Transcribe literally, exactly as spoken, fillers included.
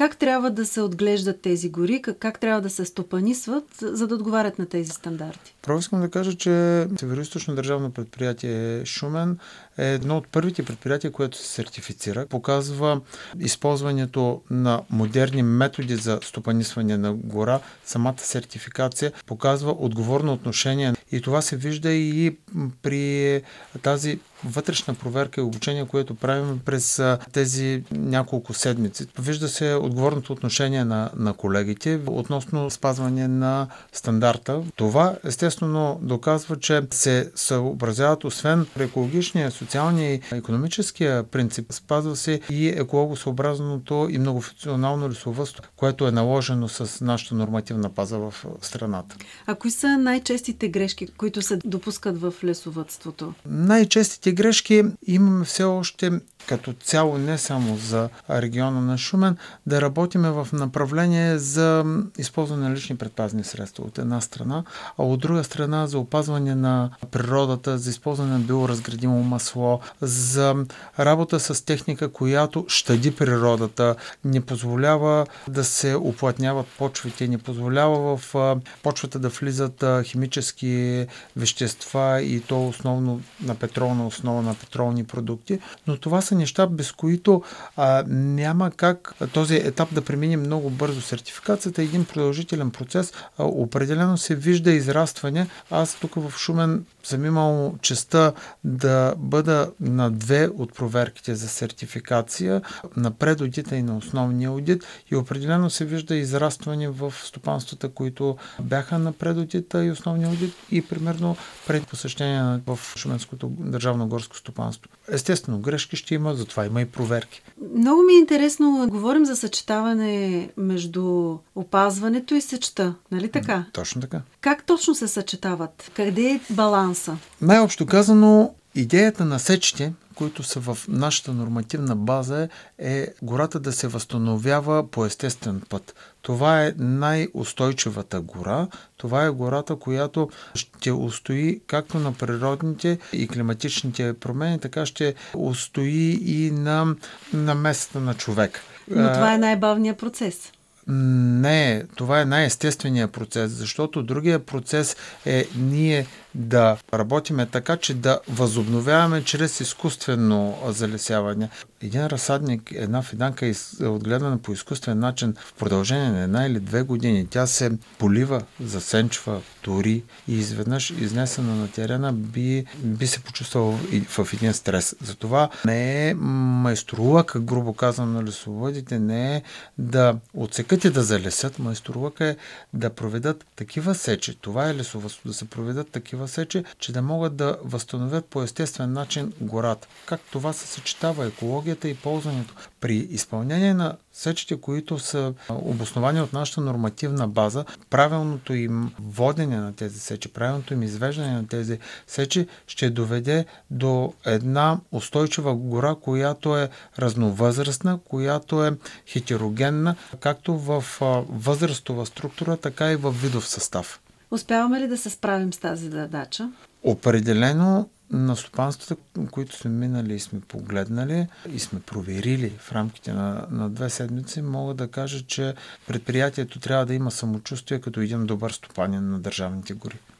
Как трябва да се отглеждат тези гори, как, как трябва да се стопанисват, за да отговарят на тези стандарти? Първо искам да кажа, че Североизточно държавно предприятие Шумен е едно от първите предприятия, което се сертифицира. Показва използването на модерни методи за стопанисване на гора. Самата сертификация показва отговорно отношение. И това се вижда и при тази вътрешна проверка и обучение, което правим през тези няколко седмици. Вижда се отговорното отношение на, на колегите относно спазване на стандарта. Това естествено доказва, че се съобразяват освен екологичния, социалния и икономическия принцип. Спазва се и екологосъобразното и многофункционално лесовъдство, което е наложено с нашата нормативна база в страната. А кои са най-честите грешки, които се допускат в лесовъдството? Най-честите грешки имаме все още като цяло, не само за региона на Шумен, да работиме в направление за използване на лични предпазни средства от една страна, а от друга страна за опазване на природата, за използване на биоразградимо масло, за работа с техника, която щади природата, не позволява да се уплътняват почвите, не позволява в почвата да влизат химически вещества и то основно на петролна основа, на петролни продукти, но това са неща, без които а, няма как този етап да премине много бързо. Сертификацията е един продължителен процес. А, определено се вижда израстване. Аз тук в Шумен съм имал честта да бъда на две от проверките за сертификация, на предодита и на основния аудит, и определено се вижда израстване в стопанствата, които бяха на предодита и основния аудит и примерно пред посещение в Шуменското държавно горско стопанство. Естествено, грешки ще има, затова има и проверки. Много ми е интересно, говорим за съчетаване между опазването и сечта, нали така? Точно така. Как точно се съчетават? Къде е баланса? Най-общо казано, идеята на сечите, които са в нашата нормативна база, е гората да се възстановява по естествен път. Това е най-устойчивата гора. Това е гората, която ще устои както на природните и климатичните промени, така ще устои и на намесата на човек. Но това е най-бавният процес. Не, това е най-естественият процес, защото другия процес е ние да работиме така, че да възобновяваме чрез изкуствено залесяване. Един разсадник, една фиданка е отгледана по изкуствен начин в продължение на една или две години. Тя се полива, засенчва, тори и изведнъж изнесена на терена би, би се почувствал в един стрес. Затова не е майсторлък, грубо казано на лесовъдите, не е да отсекат и да залесят. Майсторлък е да проведат такива сечи. Това е лесовъдство, да се проведат такива сечи, че да могат да възстановят по естествен начин гората. Как това се съчетава екологията и ползването? При изпълнение на сечите, които са обосновани от нашата нормативна база, правилното им водене на тези сечи, правилното им извеждане на тези сечи ще доведе до една устойчива гора, която е разновъзрастна, която е хетерогенна, както в възрастова структура, така и в видов състав. Успяваме ли да се справим с тази задача? Определено на стопанствата, които сме минали и сме погледнали и сме проверили в рамките на, на две седмици, мога да кажа, че предприятието трябва да има самочувствие като един добър стопанин на държавните гори.